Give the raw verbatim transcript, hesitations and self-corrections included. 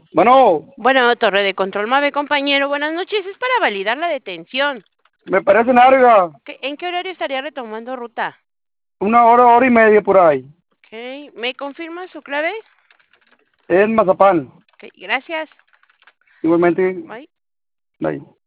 Bueno, Bueno, torre de control Mave, compañero, buenas noches. Es para validar la detención. me parece larga. ¿Qué- ¿En qué horario estaría retomando ruta? Una hora, hora y media por ahí. Ok, ¿me confirma su clave? En Mazapán. Ok, gracias. Igualmente, Bye. ahí.